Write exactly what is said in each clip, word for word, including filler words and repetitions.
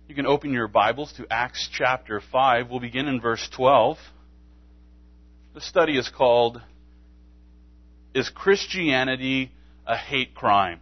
You can open your Bibles to Acts chapter five. We'll begin in verse twelve. The study is called, Is Christianity a Hate Crime?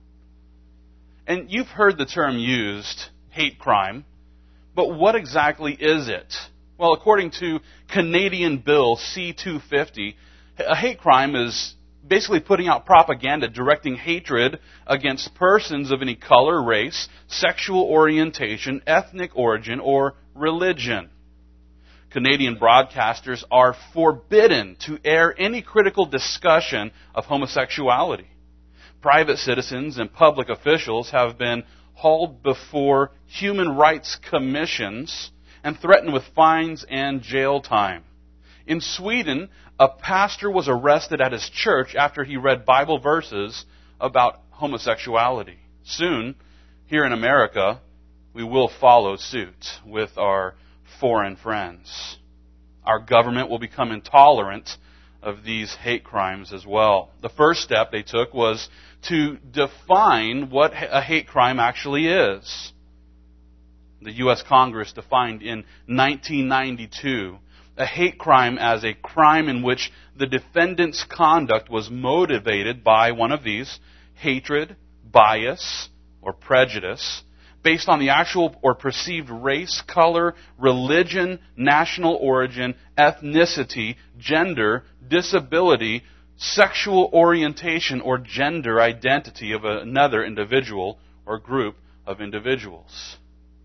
And you've heard the term used, hate crime, but what exactly is it? Well, according to Canadian Bill C two fifty, a hate crime is basically putting out propaganda directing hatred against persons of any color, race, sexual orientation, ethnic origin, or religion. Canadian broadcasters are forbidden to air any critical discussion of homosexuality. Private citizens and public officials have been hauled before human rights commissions and threatened with fines and jail time. In Sweden, a pastor was arrested at his church after he read Bible verses about homosexuality. Soon, here in America, we will follow suit with our foreign friends. Our government will become intolerant of these hate crimes as well. The first step they took was to define what a hate crime actually is. The U S Congress defined in nineteen ninety-two a hate crime as a crime in which the defendant's conduct was motivated by one of these: hatred, bias, or prejudice, based on the actual or perceived race, color, religion, national origin, ethnicity, gender, disability, sexual orientation, or gender identity of another individual or group of individuals.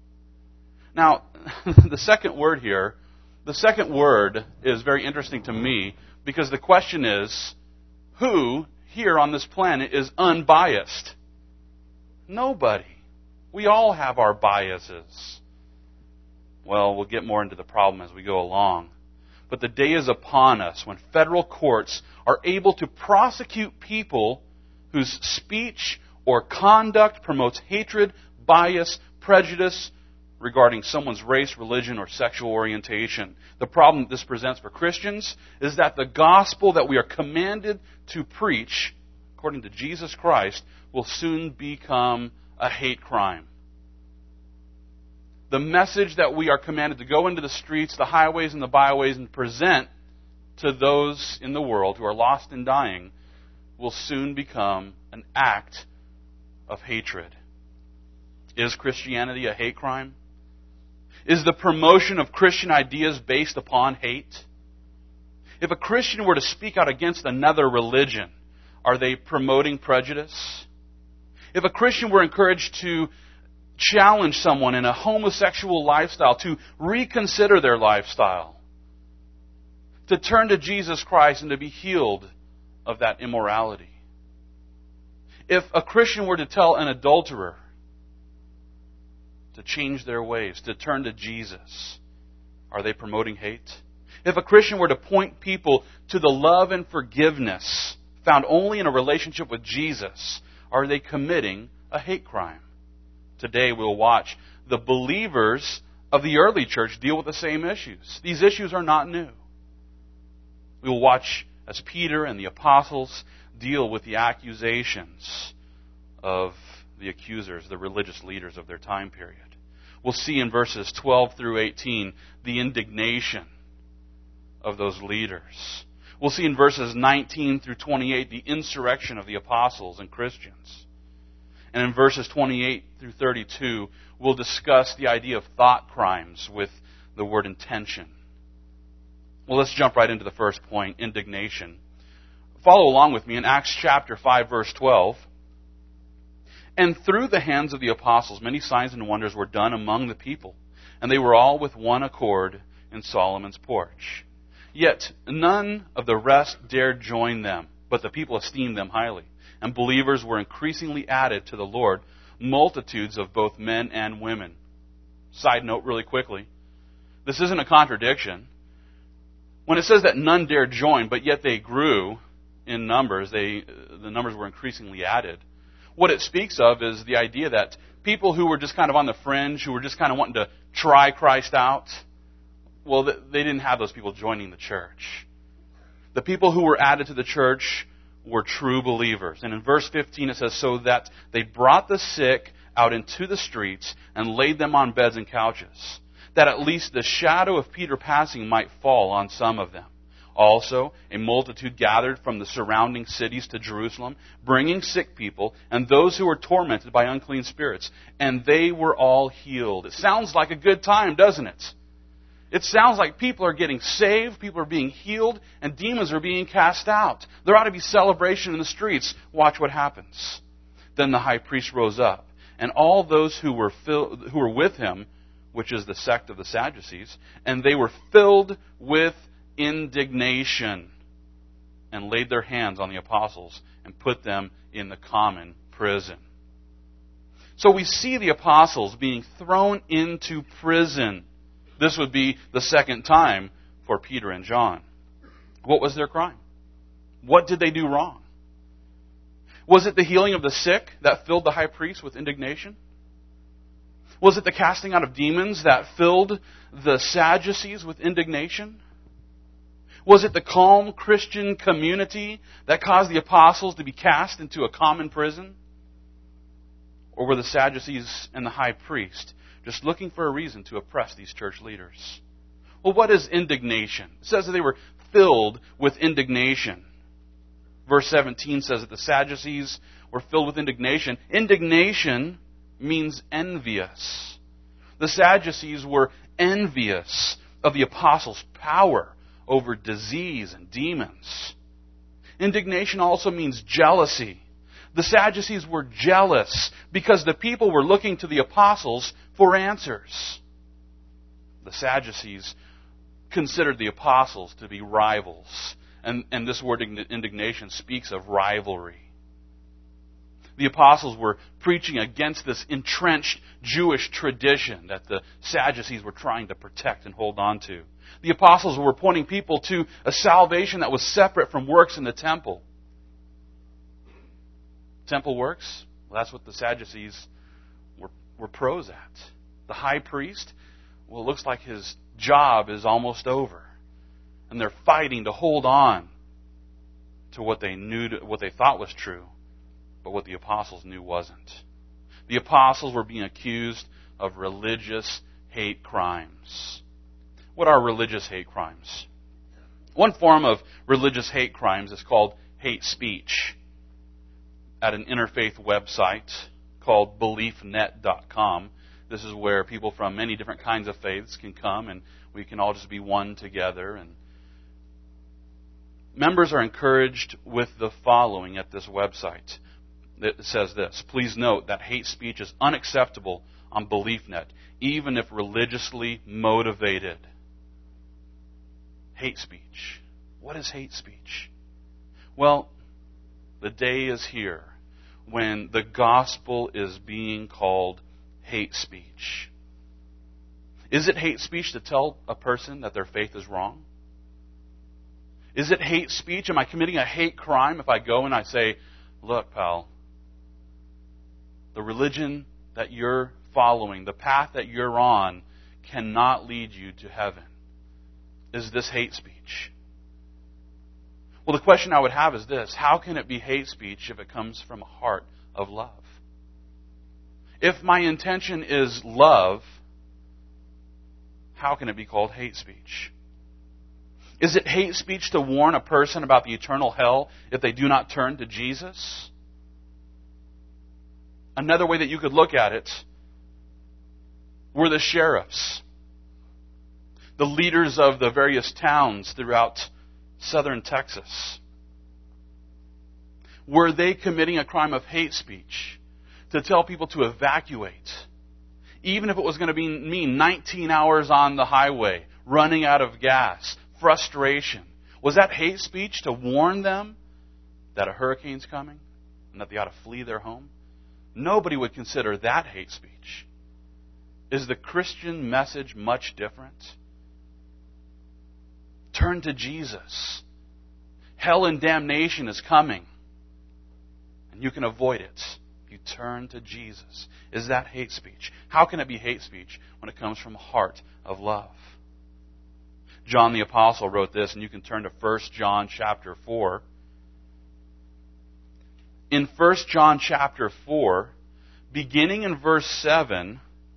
Now, the second word here, the second word is very interesting to me because the question is, who here on this planet is unbiased? Nobody. We all have our biases. Well, we'll get more into the problem as we go along. But the day is upon us when federal courts are able to prosecute people whose speech or conduct promotes hatred, bias, prejudice regarding someone's race, religion, or sexual orientation. The problem that this presents for Christians is that the gospel that we are commanded to preach, according to Jesus Christ, will soon become a hate crime. The message that we are commanded to go into the streets, the highways, and the byways and present to those in the world who are lost and dying will soon become an act of hatred. Is Christianity a hate crime? Is the promotion of Christian ideas based upon hate? If a Christian were to speak out against another religion, are they promoting prejudice? If a Christian were encouraged to challenge someone in a homosexual lifestyle to reconsider their lifestyle, to turn to Jesus Christ and to be healed of that immorality. If a Christian were to tell an adulterer to change their ways, to turn to Jesus, are they promoting hate? If a Christian were to point people to the love and forgiveness found only in a relationship with Jesus, are they committing a hate crime? Today we'll watch the believers of the early church deal with the same issues. These issues are not new. We will watch as Peter and the apostles deal with the accusations of the accusers, the religious leaders of their time period. We'll see in verses twelve through eighteen the indignation of those leaders. We'll see in verses nineteen through twenty-eight the insurrection of the apostles and Christians. And in verses twenty-eight through thirty-two, we'll discuss the idea of thought crimes with the word intention. Well, let's jump right into the first point, indignation. Follow along with me in Acts chapter five, verse twelve. And through the hands of the apostles, many signs and wonders were done among the people, and they were all with one accord in Solomon's porch. Yet none of the rest dared join them, but the people esteemed them highly. And believers were increasingly added to the Lord, multitudes of both men and women. Side note really quickly, this isn't a contradiction. When it says that none dared join, but yet they grew in numbers, they the numbers were increasingly added. What it speaks of is the idea that people who were just kind of on the fringe, who were just kind of wanting to try Christ out, well, they didn't have those people joining the church. The people who were added to the church were true believers. And in verse fifteen it says, so that they brought the sick out into the streets and laid them on beds and couches, that at least the shadow of Peter passing might fall on some of them. Also, a multitude gathered from the surrounding cities to Jerusalem, bringing sick people and those who were tormented by unclean spirits, and they were all healed. It sounds like a good time, doesn't it? It sounds like people are getting saved, people are being healed, and demons are being cast out. There ought to be celebration in the streets. Watch what happens. Then the high priest rose up, and all those who were filled, who were with him, which is the sect of the Sadducees, and they were filled with indignation, and laid their hands on the apostles and put them in the common prison. So we see the apostles being thrown into prison. This would be the second time for Peter and John. What was their crime? What did they do wrong? Was it the healing of the sick that filled the high priest with indignation? Was it the casting out of demons that filled the Sadducees with indignation? Was it the calm Christian community that caused the apostles to be cast into a common prison? Or were the Sadducees and the high priest just looking for a reason to oppress these church leaders? Well, what is indignation? It says that they were filled with indignation. Verse seventeen says that the Sadducees were filled with indignation. Indignation means envious. The Sadducees were envious of the apostles' power over disease and demons. Indignation also means jealousy. The Sadducees were jealous because the people were looking to the apostles for answers. The Sadducees considered the apostles to be rivals. And, and this word indignation speaks of rivalry. The apostles were preaching against this entrenched Jewish tradition that the Sadducees were trying to protect and hold on to. The apostles were pointing people to a salvation that was separate from works in the temple. Temple works? Well, that's what the Sadducees were, were pros at. The high priest, well, it looks like his job is almost over. And they're fighting to hold on to what they knew, to, what they thought was true, but what the apostles knew wasn't. The apostles were being accused of religious hate crimes. What are religious hate crimes? One form of religious hate crimes is called hate speech. At an interfaith website called belief net dot com, this is where people from many different kinds of faiths can come and we can all just be one together. And members are encouraged with the following at this website. It says this: please note that hate speech is unacceptable on BeliefNet, even if religiously motivated. Hate speech. What is hate speech? Well, the day is here when the gospel is being called hate speech. Is it hate speech to tell a person that their faith is wrong? Is it hate speech? Am I committing a hate crime if I go and I say, look, pal, the religion that you're following, the path that you're on, cannot lead you to heaven? Is this hate speech? Well, the question I would have is this: how can it be hate speech if it comes from a heart of love? If my intention is love, how can it be called hate speech? Is it hate speech to warn a person about the eternal hell if they do not turn to Jesus? Another way that you could look at it were the sheriffs, the leaders of the various towns throughout southern Texas. Were they committing a crime of hate speech to tell people to evacuate, even if it was going to be, mean nineteen hours on the highway, running out of gas, frustration? Was that hate speech to warn them that a hurricane's coming and that they ought to flee their home? Nobody would consider that hate speech. Is the Christian message much different? Turn to Jesus. Hell and damnation is coming, and you can avoid it if you turn to Jesus. Is that hate speech? How can it be hate speech when it comes from a heart of love? John the Apostle wrote this, and you can turn to First John chapter four. In First John chapter four, beginning in verse seven,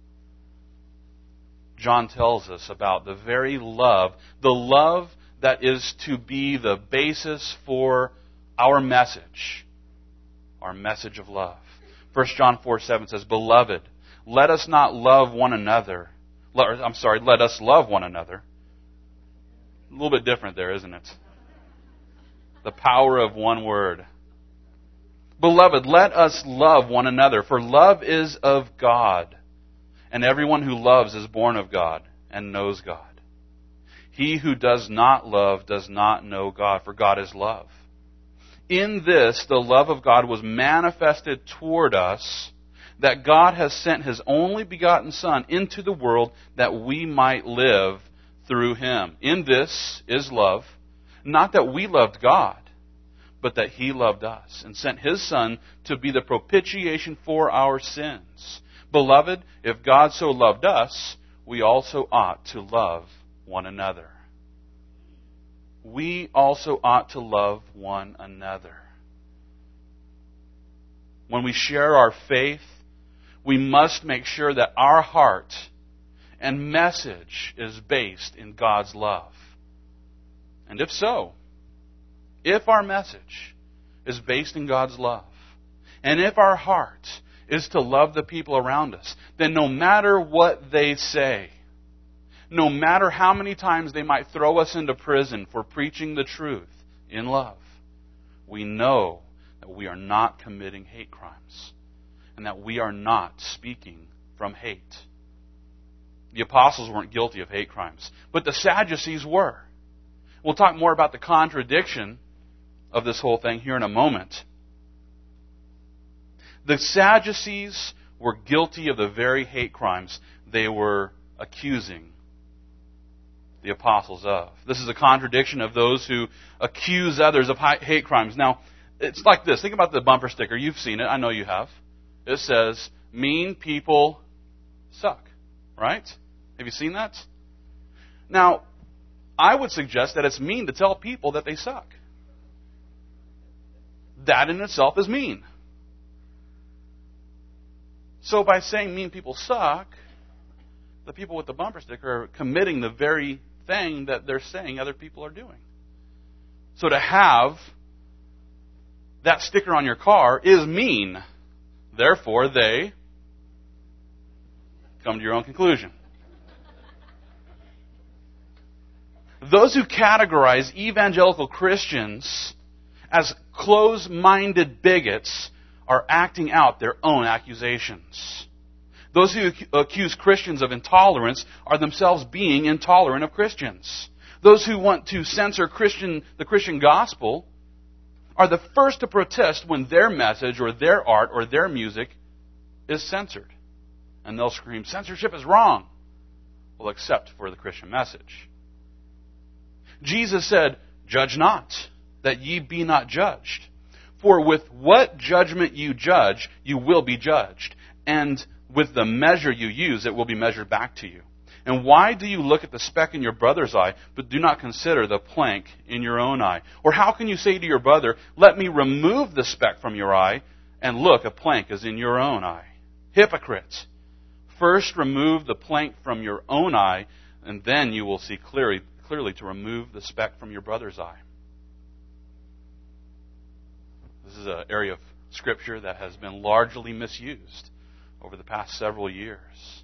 John tells us about the very love, the love that is to be the basis for our message, our message of love. First John four seven says, "Beloved, let us not love one another." I'm sorry, let us love one another. A little bit different there, isn't it? The power of one word. "Beloved, let us love one another, for love is of God. And everyone who loves is born of God and knows God. He who does not love does not know God, for God is love. In this, the love of God was manifested toward us, that God has sent His only begotten Son into the world that we might live through Him. In this is love, not that we loved God, but that He loved us and sent His Son to be the propitiation for our sins. Beloved, if God so loved us, we also ought to love one another." We also ought to love one another. When we share our faith, we must make sure that our heart and message is based in God's love. And if so, if our message is based in God's love, and if our heart is to love the people around us, then no matter what they say, no matter how many times they might throw us into prison for preaching the truth in love, we know that we are not committing hate crimes and that we are not speaking from hate. The apostles weren't guilty of hate crimes, but the Sadducees were. We'll talk more about the contradiction of this whole thing here in a moment. The Sadducees were guilty of the very hate crimes they were accusing the apostles of. This is a contradiction of those who accuse others of hate crimes. Now, it's like this. Think about the bumper sticker. You've seen it. I know you have. It says, "Mean people suck." Right? Have you seen that? Now, I would suggest that it's mean to tell people that they suck. That in itself is mean. So by saying mean people suck, the people with the bumper sticker are committing the very thing that they're saying other people are doing. So to have that sticker on your car is mean. Therefore, they come to your own conclusion. Those who categorize evangelical Christians as close-minded bigots are acting out their own accusations. Those who accuse Christians of intolerance are themselves being intolerant of Christians. Those who want to censor Christian, the Christian gospel are the first to protest when their message or their art or their music is censored. And they'll scream, "Censorship is wrong." Well, except for the Christian message. Jesus said, "Judge not, that ye be not judged. For with what judgment you judge, you will be judged. And with the measure you use, it will be measured back to you. And why do you look at the speck in your brother's eye, but do not consider the plank in your own eye? Or how can you say to your brother, let me remove the speck from your eye, and look, a plank is in your own eye? Hypocrite! First remove the plank from your own eye, and then you will see clearly, clearly to remove the speck from your brother's eye." This is an area of Scripture that has been largely misused over the past several years.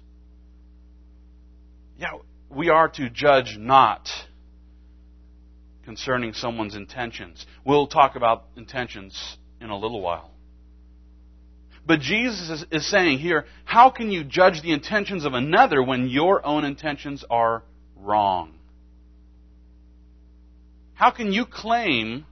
Yeah, we are to judge not concerning someone's intentions. We'll talk about intentions in a little while. But Jesus is, is saying here, how can you judge the intentions of another when your own intentions are wrong? How can you claim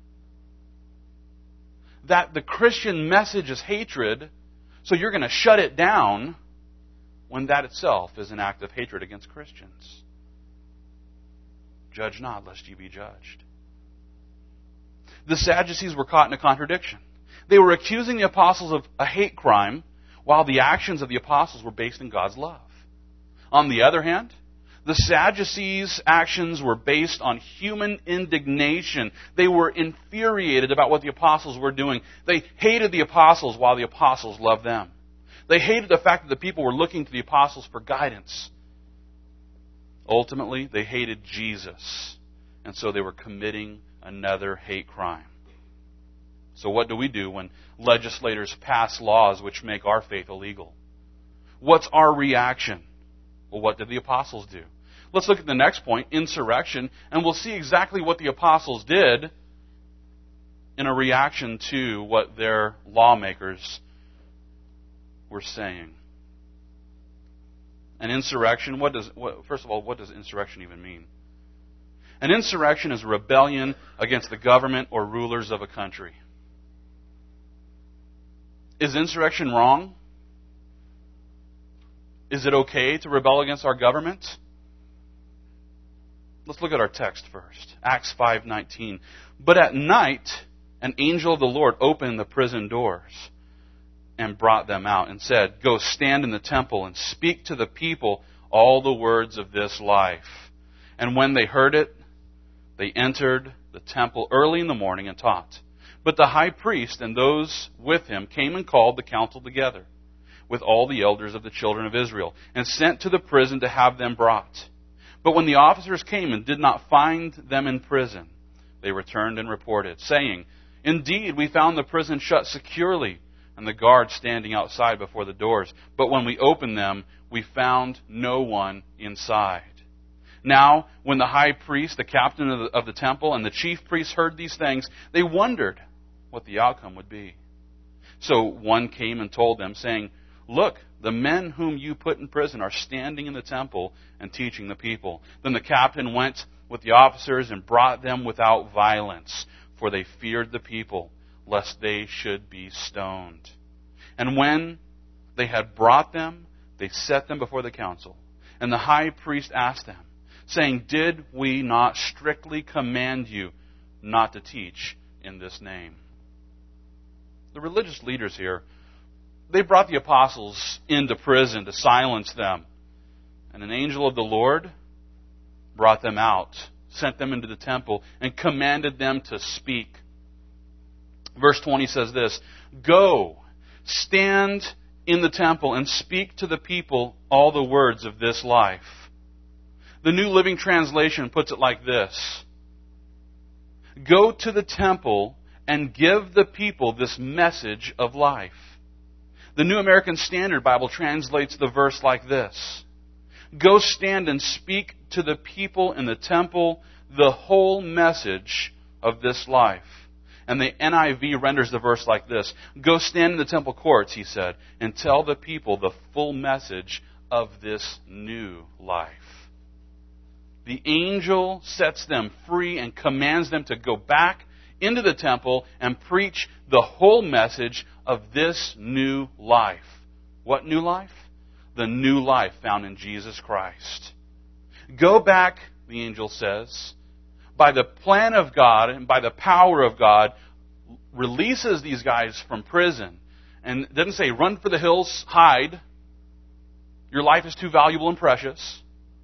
that the Christian message is hatred, so you're going to shut it down when that itself is an act of hatred against Christians? Judge not, lest you be judged. The Sadducees were caught in a contradiction. They were accusing the apostles of a hate crime, while the actions of the apostles were based in God's love. On the other hand, the Sadducees' actions were based on human indignation. They were infuriated about what the apostles were doing. They hated the apostles while the apostles loved them. They hated the fact that the people were looking to the apostles for guidance. Ultimately, they hated Jesus. And so they were committing another hate crime. So what do we do when legislators pass laws which make our faith illegal? What's our reaction? Well, what did the apostles do? Let's look at the next point, insurrection, and we'll see exactly what the apostles did in a reaction to what their lawmakers were saying. An insurrection, what does, what, first of all, what does insurrection even mean? An insurrection is a rebellion against the government or rulers of a country. Is insurrection wrong? Is it okay to rebel against our government? Let's look at our text first. Acts five nineteen. But at night, an angel of the Lord opened the prison doors and brought them out and said, Go stand in the temple and speak to the people all the words of this life. And when they heard it, they entered the temple early in the morning and taught. But the high priest and those with him came and called the council together with all the elders of the children of Israel and sent to the prison to have them brought. But when the officers came and did not find them in prison, they returned and reported, saying, Indeed, we found the prison shut securely and the guards standing outside before the doors. But when we opened them, we found no one inside. Now, when the high priest, the captain of the, of the temple, and the chief priests heard these things, they wondered what the outcome would be. So one came and told them, saying, Look, the men whom you put in prison are standing in the temple and teaching the people. Then the captain went with the officers and brought them without violence, for they feared the people, lest they should be stoned. And when they had brought them, they set them before the council. And the high priest asked them, saying, Did we not strictly command you not to teach in this name? The religious leaders here, they brought the apostles into prison to silence them. And an angel of the Lord brought them out, sent them into the temple, and commanded them to speak. Verse twenty says this, Go, stand in the temple and speak to the people all the words of this life. The New Living Translation puts it like this, Go to the temple and give the people this message of life. The New American Standard Bible translates the verse like this, Go stand and speak to the people in the temple the whole message of this life. And the N I V renders the verse like this, Go stand in the temple courts, he said, and tell the people the full message of this new life. The angel sets them free and commands them to go back into the temple and preach the whole message of this new life. What new life? The new life found in Jesus Christ. Go back, the angel says, by the plan of God and by the power of God, releases these guys from prison. And it doesn't say, run for the hills, hide. Your life is too valuable and precious.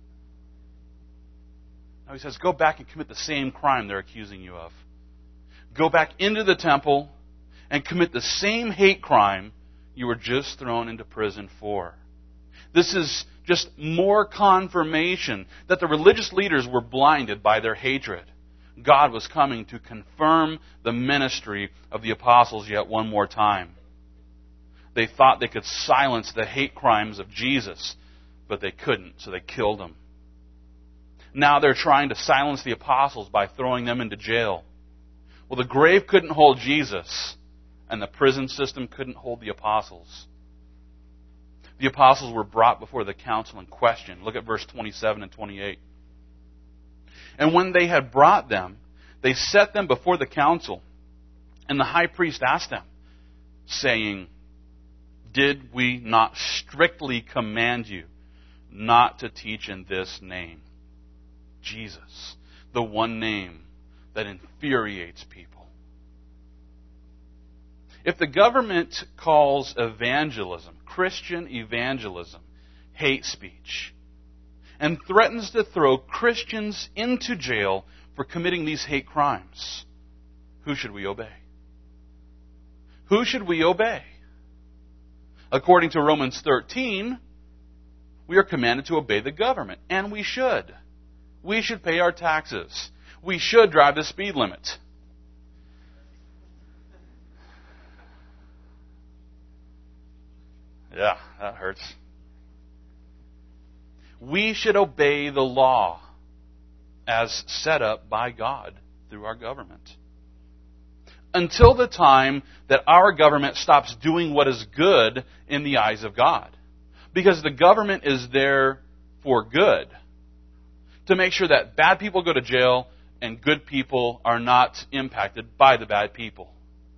No, he says, go back and commit the same crime they're accusing you of. Go back into the temple and commit the same hate crime you were just thrown into prison for. This is just more confirmation that the religious leaders were blinded by their hatred. God was coming to confirm the ministry of the apostles yet one more time. They thought they could silence the hate crimes of Jesus, but they couldn't, so they killed him. Now they're trying to silence the apostles by throwing them into jail. Well, the grave couldn't hold Jesus, and the prison system couldn't hold the apostles. The apostles were brought before the council and questioned. Look at verse twenty-seven and twenty-eight. And when they had brought them, they set them before the council. And the high priest asked them, saying, Did we not strictly command you not to teach in this name? Jesus, the one name that infuriates people. If the government calls evangelism, Christian evangelism, hate speech, and threatens to throw Christians into jail for committing these hate crimes, who should we obey? Who should we obey? According to Romans thirteen, we are commanded to obey the government, and we should. We should pay our taxes. We should drive the speed limit. Yeah, that hurts. We should obey the law as set up by God through our government. Until the time that our government stops doing what is good in the eyes of God. Because the government is there for good. To make sure that bad people go to jail and good people are not impacted by the bad people.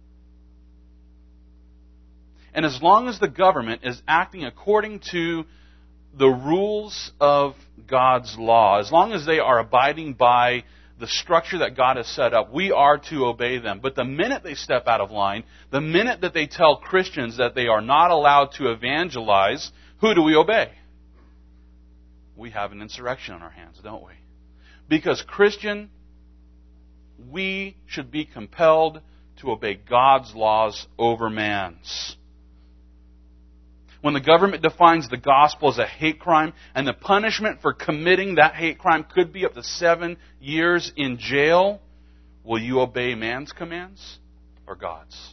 And as long as the government is acting according to the rules of God's law, as long as they are abiding by the structure that God has set up, we are to obey them. But the minute they step out of line, the minute that they tell Christians that they are not allowed to evangelize, who do we obey? We have an insurrection on our hands, don't we? Because Christian, we should be compelled to obey God's laws over man's. When the government defines the gospel as a hate crime, and the punishment for committing that hate crime could be up to seven years in jail, will you obey man's commands or God's?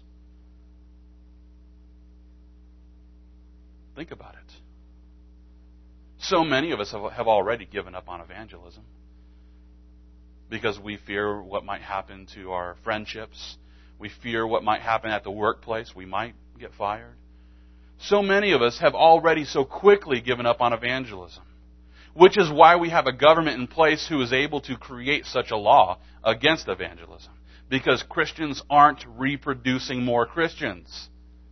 Think about it. So many of us have already given up on evangelism because we fear what might happen to our friendships. We fear what might happen at the workplace. We might get fired. So many of us have already so quickly given up on evangelism, which is why we have a government in place who is able to create such a law against evangelism, because Christians aren't reproducing more Christians.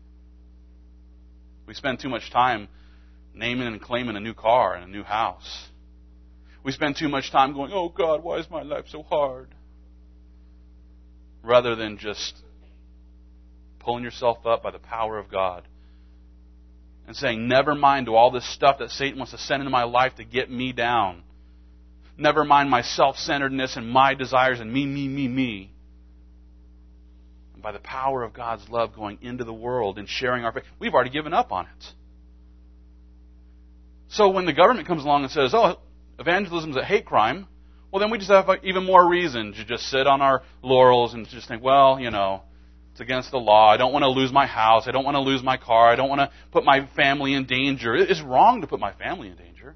We spend too much time naming and claiming a new car and a new house. We spend too much time going, oh God, why is my life so hard? Rather than just pulling yourself up by the power of God and saying, never mind to all this stuff that Satan wants to send into my life to get me down. Never mind my self-centeredness and my desires and me, me, me, me. And by the power of God's love going into the world and sharing our faith, we've already given up on it. So when the government comes along and says, oh, evangelism is a hate crime, well, then we just have even more reason to just sit on our laurels and just think, well, you know, it's against the law. I don't want to lose my house. I don't want to lose my car. I don't want to put my family in danger. It's wrong to put my family in danger.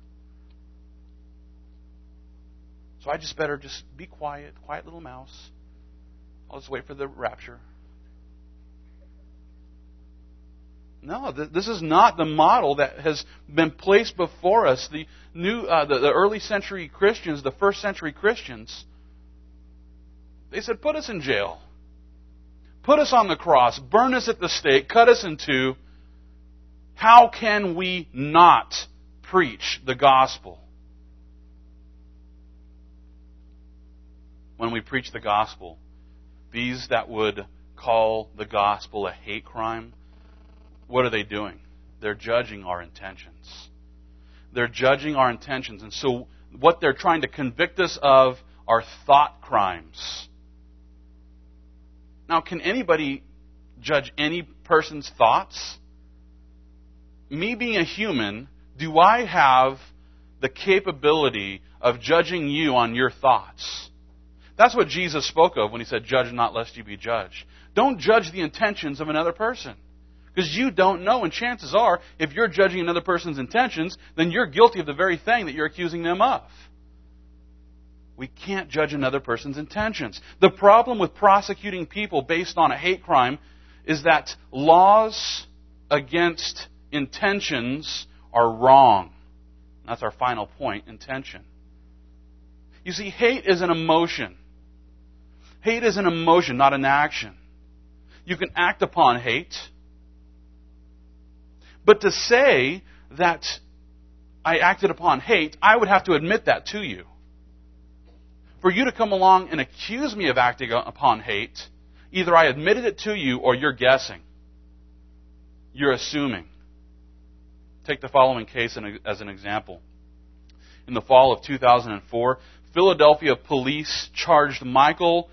So I just better just be quiet, quiet little mouse. I'll just wait for the rapture. No, th- this is not the model that has been placed before us. The new, uh, the, the early century Christians, the first century Christians, they said, put us in jail. Put us on the cross, burn us at the stake, cut us in two. How can we not preach the gospel? When we preach the gospel, these that would call the gospel a hate crime, what are they doing? They're judging our intentions. They're judging our intentions. And so what they're trying to convict us of are thought crimes. Now, can anybody judge any person's thoughts? Me being a human, do I have the capability of judging you on your thoughts? That's what Jesus spoke of when he said, judge not lest you be judged. Don't judge the intentions of another person. Because you don't know, and chances are, if you're judging another person's intentions, then you're guilty of the very thing that you're accusing them of. We can't judge another person's intentions. The problem with prosecuting people based on a hate crime is that laws against intentions are wrong. That's our final point, intention. You see, hate is an emotion. Hate is an emotion, not an action. You can act upon hate. But to say that I acted upon hate, I would have to admit that to you. For you to come along and accuse me of acting upon hate, either I admitted it to you or you're guessing. You're assuming. Take the following case as an example. In the fall of two thousand four, Philadelphia police charged Michael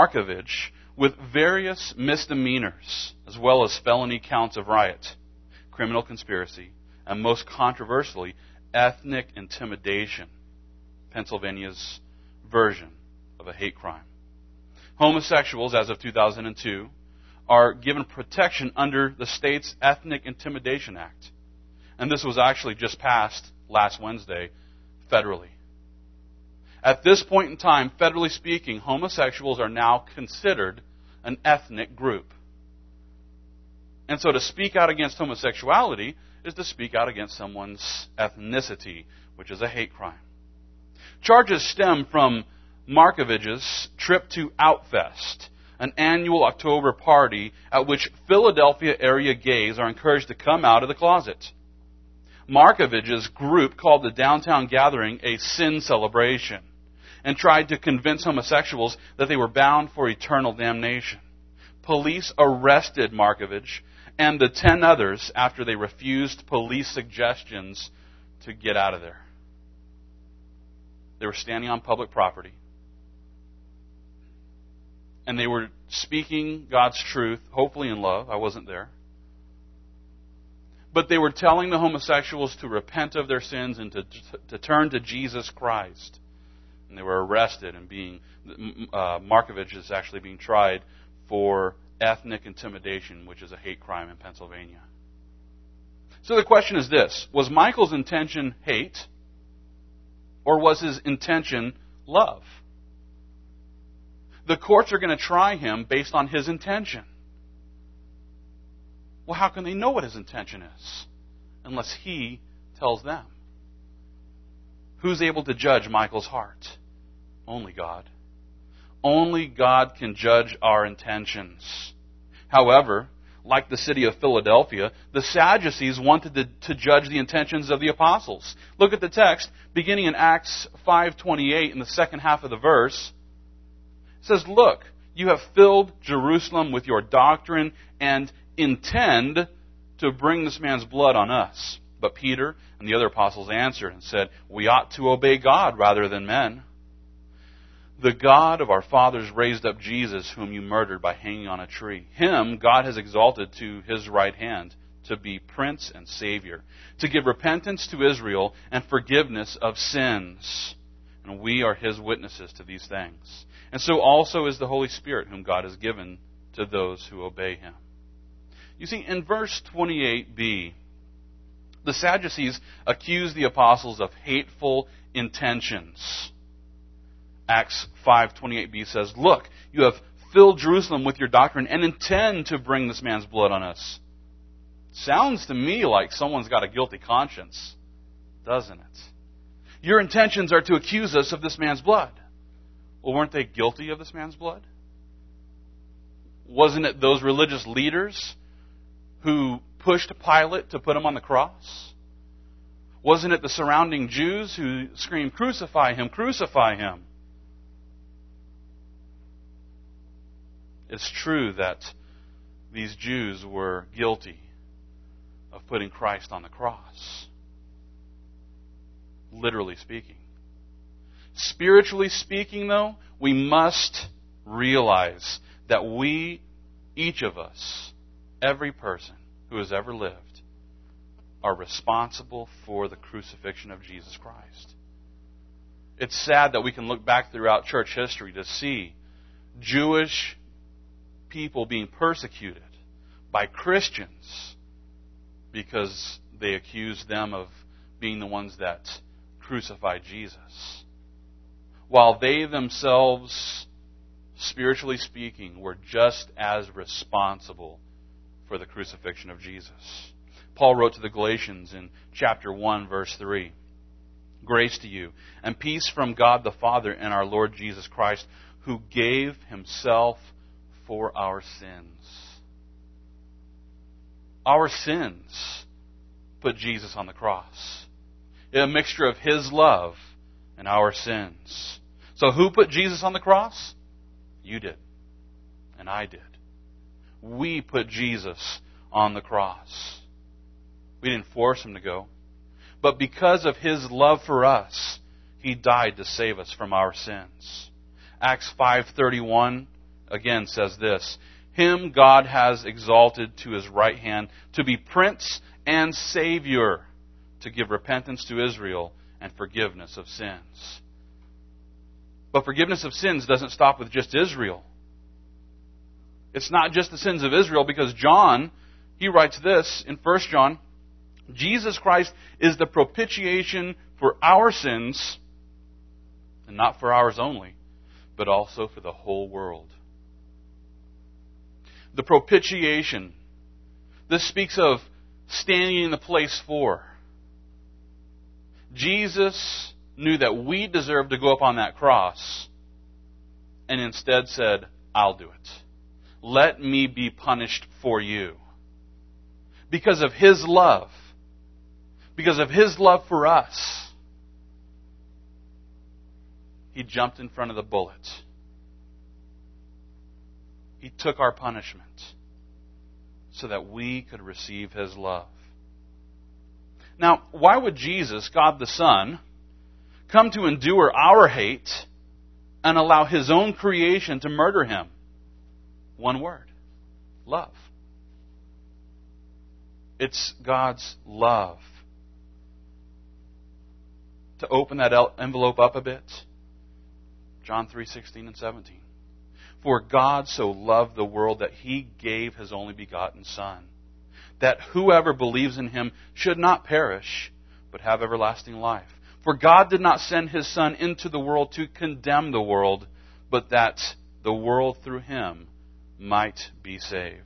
Markovich with various misdemeanors as well as felony counts of riot. criminal conspiracy, and most controversially, ethnic intimidation, Pennsylvania's version of a hate crime. Homosexuals, as of two thousand two, are given protection under the state's Ethnic Intimidation Act. And this was actually just passed last Wednesday federally. At this point in time, federally speaking, homosexuals are now considered an ethnic group. And so to speak out against homosexuality is to speak out against someone's ethnicity, which is a hate crime. Charges stem from Markovich's trip to Outfest, an annual October party at which Philadelphia area gays are encouraged to come out of the closet. Markovich's group called the downtown gathering a sin celebration and tried to convince homosexuals that they were bound for eternal damnation. Police arrested Markovich and the ten others after they refused police suggestions to get out of there. They were standing on public property, and they were speaking God's truth, hopefully in love. I wasn't there. But they were telling the homosexuals to repent of their sins and to, to turn to Jesus Christ. And they were arrested and being, uh, Markovich is actually being tried for ethnic intimidation, which is a hate crime in Pennsylvania. So the question is this: was Michael's intention hate, or was his intention love? The courts are going to try him based on his intention. Well, how can they know what his intention is unless he tells them? Who's able to judge Michael's heart? Only God. Only God can judge our intentions. However, like the city of Philadelphia, the Sadducees wanted to, to judge the intentions of the apostles. Look at the text, beginning in Acts five twenty-eight, in the second half of the verse. It says, "Look, you have filled Jerusalem with your doctrine and intend to bring this man's blood on us." But Peter and the other apostles answered and said, "We ought to obey God rather than men. The God of our fathers raised up Jesus, whom you murdered by hanging on a tree. Him God has exalted to his right hand to be Prince and Savior, to give repentance to Israel and forgiveness of sins. And we are his witnesses to these things. And so also is the Holy Spirit, whom God has given to those who obey him." You see, in verse twenty-eight b, the Sadducees accuse the apostles of hateful intentions. Acts five twenty-eight b says, "Look, you have filled Jerusalem with your doctrine and intend to bring this man's blood on us." Sounds to me like someone's got a guilty conscience, doesn't it? Your intentions are to accuse us of this man's blood. Well, weren't they guilty of this man's blood? Wasn't it those religious leaders who pushed Pilate to put him on the cross? Wasn't it the surrounding Jews who screamed, "Crucify him, crucify him"? It's true that these Jews were guilty of putting Christ on the cross, literally speaking. Spiritually speaking, though, we must realize that we, each of us, every person who has ever lived, are responsible for the crucifixion of Jesus Christ. It's sad that we can look back throughout church history to see Jewish people being persecuted by Christians because they accused them of being the ones that crucified Jesus, while they themselves, spiritually speaking, were just as responsible for the crucifixion of Jesus. Paul wrote to the Galatians in chapter one, verse three, "Grace to you and peace from God the Father and our Lord Jesus Christ, who gave himself for our sins." Our sins put Jesus on the cross. A mixture of his love and our sins. So who put Jesus on the cross? You did. And I did. We put Jesus on the cross. We didn't force him to go. But because of his love for us, he died to save us from our sins. Acts five thirty-one again says this, Him God has exalted to His right hand to be Prince and Savior, to give repentance to Israel and forgiveness of sins. But forgiveness of sins doesn't stop with just Israel. It's not just the sins of Israel, because John, he writes this in First John, Jesus Christ is the propitiation for our sins, and not for ours only, but also for the whole world. The propitiation. This speaks of standing in the place for. Jesus knew that we deserved to go up on that cross, and instead said, I'll do it. Let me be punished for you. Because of His love. Because of His love for us. He jumped in front of the bullet. He took our punishment so that we could receive His love. Now, why would Jesus, God the Son, come to endure our hate and allow His own creation to murder Him? One word. Love. It's God's love. To open that envelope up a bit, John three sixteen and seventeen. For God so loved the world that He gave His only begotten Son, that whoever believes in Him should not perish, but have everlasting life. For God did not send His Son into the world to condemn the world, but that the world through Him might be saved.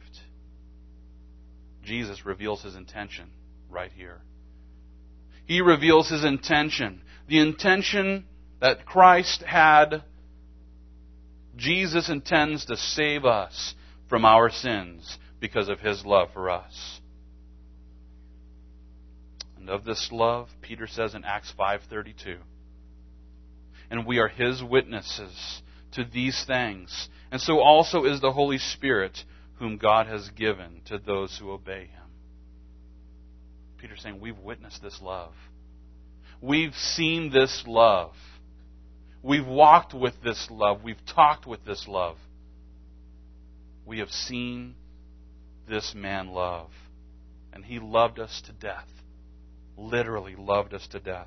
Jesus reveals His intention right here. He reveals His intention. The intention that Christ had. Jesus intends to save us from our sins because of His love for us. And of this love, Peter says in Acts five thirty-two, and we are His witnesses to these things, and so also is the Holy Spirit, whom God has given to those who obey Him. Peter's saying, we've witnessed this love. We've seen this love. We've walked with this love. We've talked with this love. We have seen this man love. And He loved us to death. Literally loved us to death.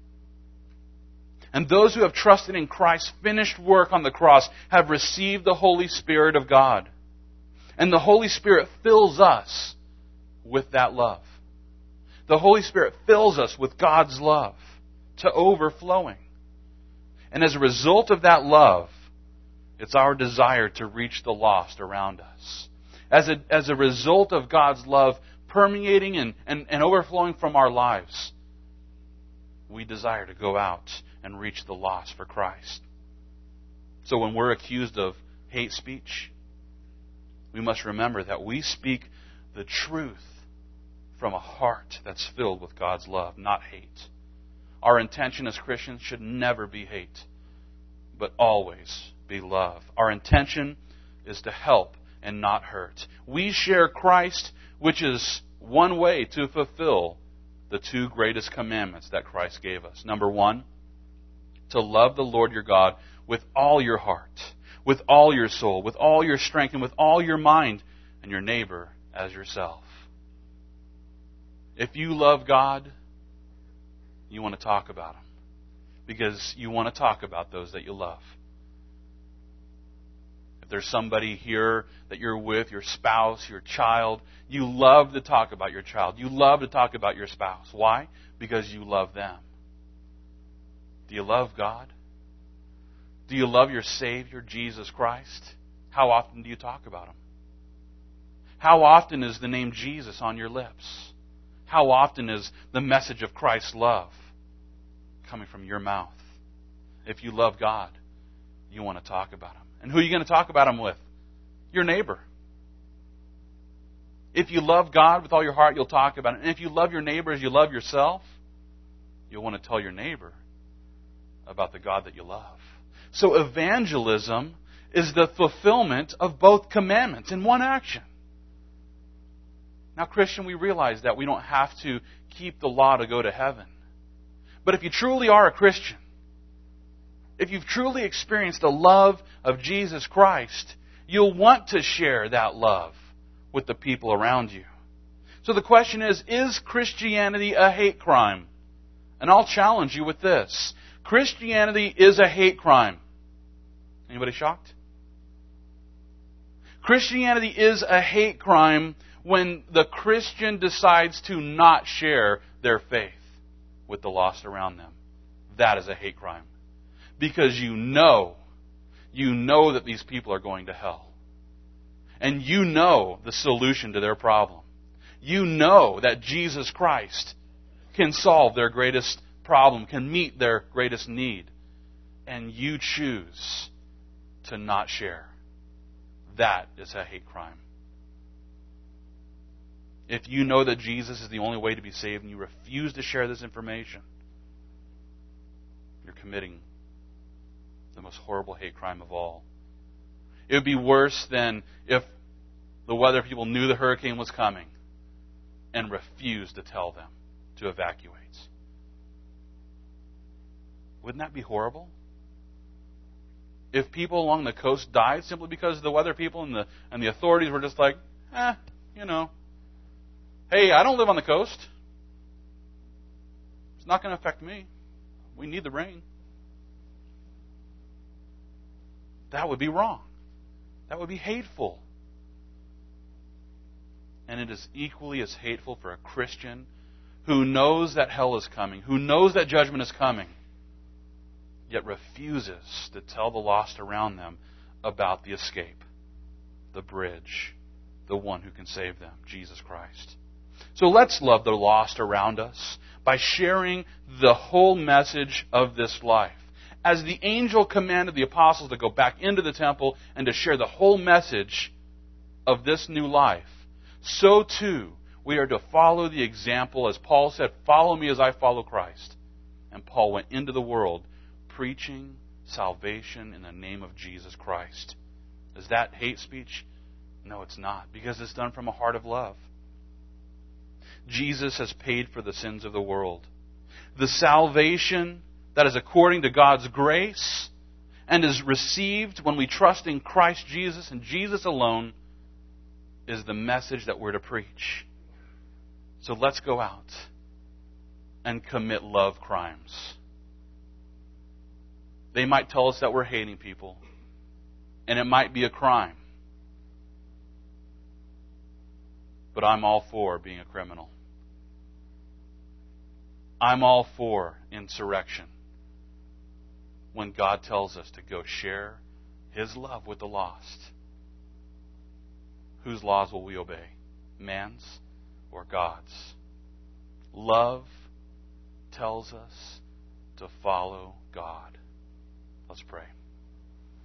And those who have trusted in Christ's finished work on the cross have received the Holy Spirit of God. And the Holy Spirit fills us with that love. The Holy Spirit fills us with God's love to overflowing. And as a result of that love, it's our desire to reach the lost around us. As a, as a result of God's love permeating and, and, and overflowing from our lives, we desire to go out and reach the lost for Christ. So when we're accused of hate speech, we must remember that we speak the truth from a heart that's filled with God's love, not hate. Our intention as Christians should never be hate, but always be love. Our intention is to help and not hurt. We share Christ, which is one way to fulfill the two greatest commandments that Christ gave us. Number one, to love the Lord your God with all your heart, with all your soul, with all your strength, and with all your mind, and your neighbor as yourself. If you love God, you want to talk about Him. Because you want to talk about those that you love. If there's somebody here that you're with, your spouse, your child, you love to talk about your child. You love to talk about your spouse. Why? Because you love them. Do you love God? Do you love your Savior, Jesus Christ? How often do you talk about Him? How often is the name Jesus on your lips? How often is the message of Christ's love coming from your mouth? If you love God, you want to talk about Him. And who are you going to talk about Him with? Your neighbor. If you love God with all your heart, you'll talk about it. And if you love your neighbor as you love yourself, you'll want to tell your neighbor about the God that you love. So evangelism is the fulfillment of both commandments in one action. Now, Christian, we realize that we don't have to keep the law to go to heaven. But if you truly are a Christian, if you've truly experienced the love of Jesus Christ, You'll want to share that love with the people around you. So the question is, is Christianity a hate crime? And I'll challenge you with this. Christianity is a hate crime. Anybody shocked? Christianity is a hate crime when the Christian decides to not share their faith with the lost around them. That is a hate crime. Because you know, you know that these people are going to hell. And you know the solution to their problem. You know that Jesus Christ can solve their greatest problem, can meet their greatest need. And you choose to not share. That is a hate crime. If you know that Jesus is the only way to be saved and you refuse to share this information, you're committing the most horrible hate crime of all. It would be worse than if the weather people knew the hurricane was coming and refused to tell them to evacuate. Wouldn't that be horrible? If people along the coast died simply because the weather people and the and the authorities were just like, eh, you know, hey, I don't live on the coast. It's not going to affect me. We need the rain. That would be wrong. That would be hateful. And it is equally as hateful for a Christian who knows that hell is coming, who knows that judgment is coming, yet refuses to tell the lost around them about the escape, the bridge, the one who can save them, Jesus Christ. So let's love the lost around us by sharing the whole message of this life. As the angel commanded the apostles to go back into the temple and to share the whole message of this new life, so too we are to follow the example, as Paul said, follow me as I follow Christ. And Paul went into the world preaching salvation in the name of Jesus Christ. Is that hate speech? No, it's not, because it's done from a heart of love. Jesus has paid for the sins of the world. The salvation that is according to God's grace and is received when we trust in Christ Jesus and Jesus alone is the message that we're to preach. So let's go out and commit love crimes. They might tell us that we're hating people, and it might be a crime. But I'm all for being a criminal. I'm all for insurrection when God tells us to go share His love with the lost. Whose laws will we obey? Man's or God's? Love tells us to follow God. Let's pray.